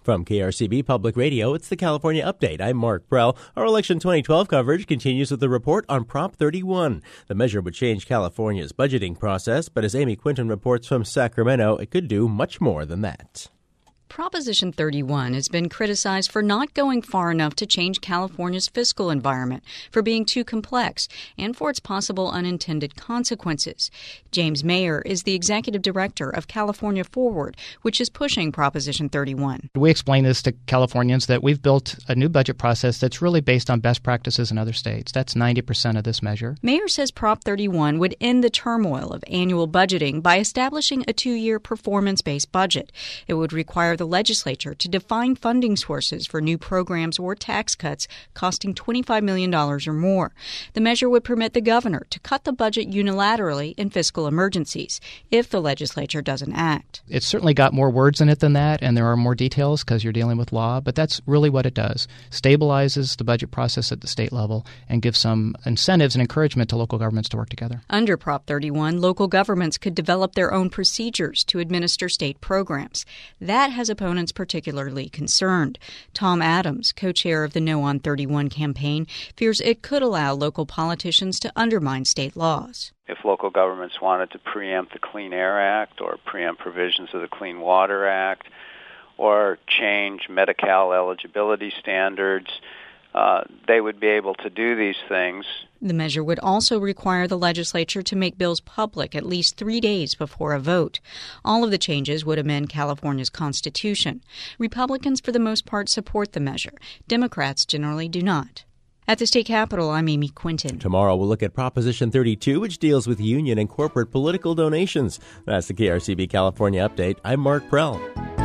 From KRCB Public Radio, it's the California Update. I'm Mark Prell. Our election 2012 coverage continues with the report on Prop 31. The measure would change California's budgeting process, but as Amy Quinton reports from Sacramento, it could do much more than that. Proposition 31 has been criticized for not going far enough to change California's fiscal environment, for being too complex, and for its possible unintended consequences. James Mayer is the executive director of California Forward, which is pushing Proposition 31. We explain this to Californians that we've built a new budget process that's really based on best practices in other states. That's 90% of this measure. Mayer says Prop 31 would end the turmoil of annual budgeting by establishing a 2-year performance-based budget. It would require the legislature to define funding sources for new programs or tax cuts costing $25 million or more. The measure would permit the governor to cut the budget unilaterally in fiscal emergencies if the legislature doesn't act. It's certainly got more words in it than that, and there are more details because you're dealing with law, but that's really what it does. Stabilizes the budget process at the state level and gives some incentives and encouragement to local governments to work together. Under Prop 31, local governments could develop their own procedures to administer state programs. That has opponents particularly concerned. Tom Adams, co-chair of the No on 31 campaign, fears it could allow local politicians to undermine state laws. If local governments wanted to preempt the Clean Air Act or preempt provisions of the Clean Water Act or change Medi-Cal eligibility standards, they would be able to do these things. The measure would also require the legislature to make bills public at least 3 days before a vote. All of the changes would amend California's Constitution. Republicans, for the most part, support the measure. Democrats generally do not. At the state capitol, I'm Amy Quinton. Tomorrow we'll look at Proposition 32, which deals with union and corporate political donations. That's the KRCB California Update. I'm Mark Prell.